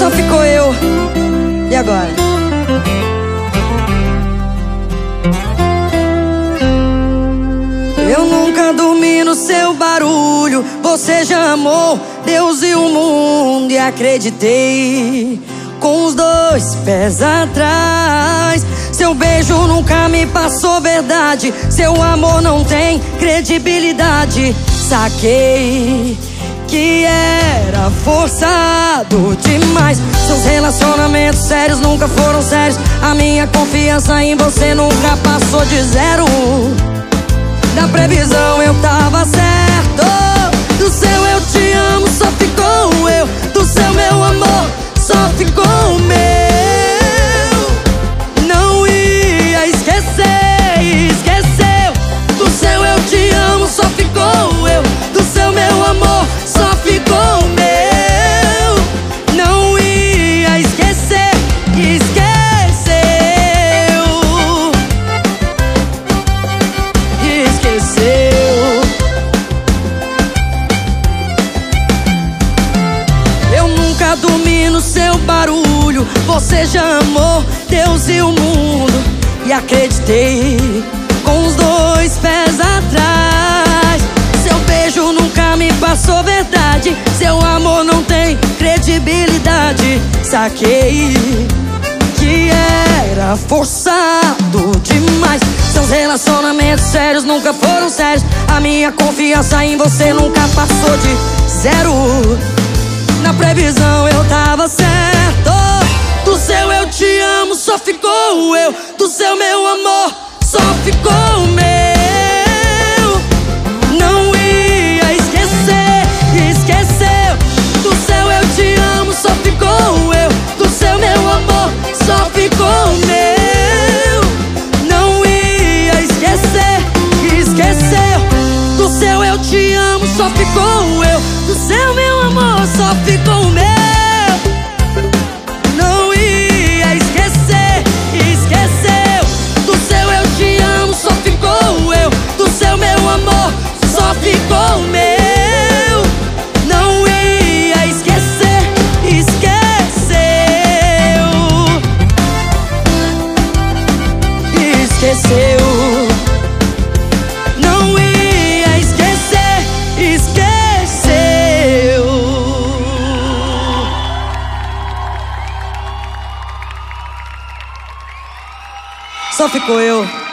Só ficou eu. E agora? Eu nunca dormi no seu barulho. Você já amou Deus e o mundo, e acreditei com os dois pés atrás. Seu beijo nunca me passou verdade. Seu amor não tem credibilidade. Saquei que era forçado demais. Seus relacionamentos sérios nunca foram sérios. A minha confiança em você nunca passou de zero. Na previsão eu tava certo. Do seu eu te amo só ficou eu. Do seu meu amor só ficou o meu. Não ia esquecer, esqueceu. Do seu eu te amo só ficou eu. Do seu meu amor só ficou o meu. Não ia esquecer, esqueceu. Esqueceu. Eu nunca dormi no seu barulho. Você já amou Deus e o mundo, e acreditei com os dois pés atrás. Seu beijo nunca me passou verdade. Seu amor não tem credibilidade. Saquei que era forçado demais. Seus relacionamentos sérios nunca foram sérios. A minha confiança em você nunca passou de zero. Na previsão eu tava certo. Do seu eu te amo só ficou eu. Do seu meu amor só ficou o meu. Não ia esquecer, esqueceu. Do seu eu te amo só ficou eu. Do seu meu amor só ficou o meu. Não ia esquecer, esqueceu. Do seu eu te amo só ficou eu. Do seu meu amor só ficou o meu. Não ia esquecer, esqueceu. Do seu eu te amo só ficou eu. Do seu meu amor só ficou o meu. Não ia esquecer, esqueceu. Esqueceu. Não ia esquecer, esqueceu. Só ficou eu.